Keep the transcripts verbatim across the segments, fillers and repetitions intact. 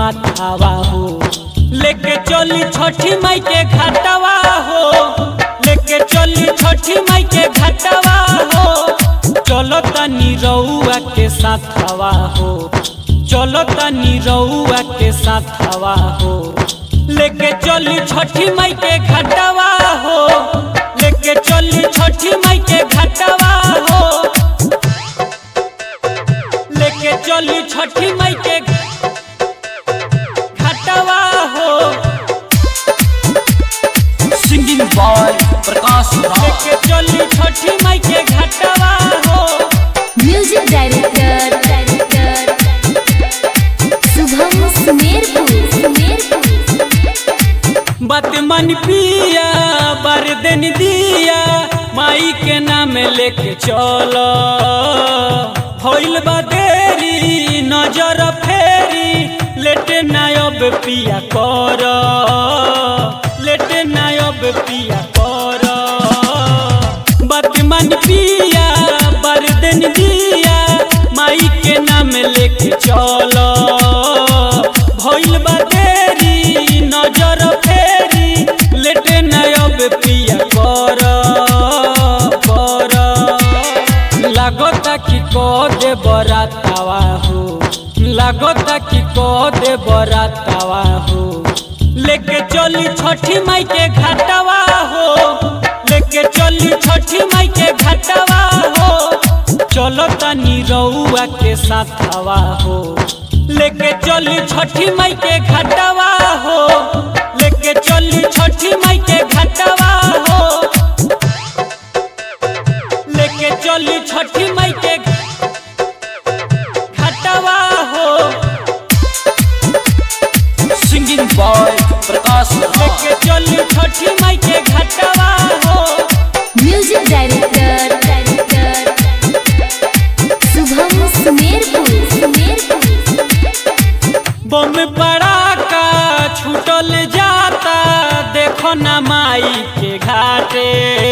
माथावा हो। लेके चली छठी माई के घाटवा हो, लेके चली छठी माई के घाटवा हो। चलो तनी रउआ के साथवा हो, चलो तनी रउआ के साथवा हो। लेके चली छठी माई के घाटवा हो, लेके चली छठी माई के घाटवा हो। लेके चली छठी माई के घाटवा हो। Singing boy Prakash Raj. लेके चली छठी माई के घाटवा हो। Music director director Shubham Sumerpur Sumerpur. बात मन पिया बर दिन दिया, माई के नाम लेके चलो। भइल बा देरी नजर फेरी, लेटे नायब पिया कर, लेटे नायब पिया कर। बात मन पिया बर दिन दिया, माई के नाम लेके चलो। भइल बा देरी नजर फेरी, लेटे नायब पिया कर कर। लागता कि को दे बरातावा हो, लागता कि को दे बरातावा हो। लेके चली छठी माई के घाटवा हो, लेके चली छठी माई के घाटवा हो। चलो तनी रउआ के साथवा हो, लेके चली छठी माई के घाटवा हो, लेके चली छठी माई के घाटवा हो। लेके चली छठी माई के घाटवा हो। Singing boy Prakash Raj. लेके चली छठी माई के घाटवा हो। Music director director Shubham Sumerpur Sumerpur. बम पड़ाका छूटल जाता, देखो ना माई के घाटे।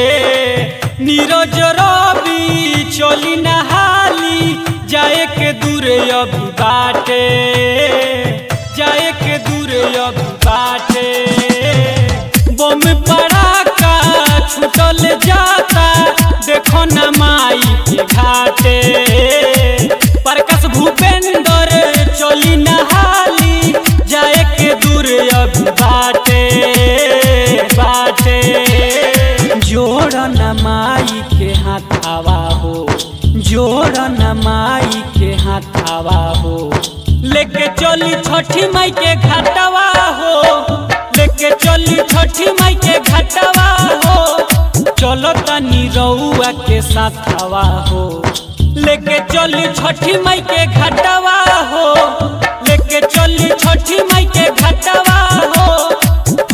नीरज रवि चली नहाली, जाए के दूर अभी बाटे, जाए के दूर अभी बाटे। बम पड़ाका छूटल जाता, देखो ना माई के घाटे। प्रकाश भूपेंद्र चली नहाली, जाए के दूर अभी बाटे बाटे। जोड़ न माई के हाथावा हो, जोड़ न माई के हाथावा हो। लेके चली छठी माई के घाटवा हो, लेके चली छठी माई के घाटवा हो। चलो तनी रउआ के साथवा हो, लेके चली छठी माई के घाटवा हो, लेके चली छठी माई के घाटवा हो।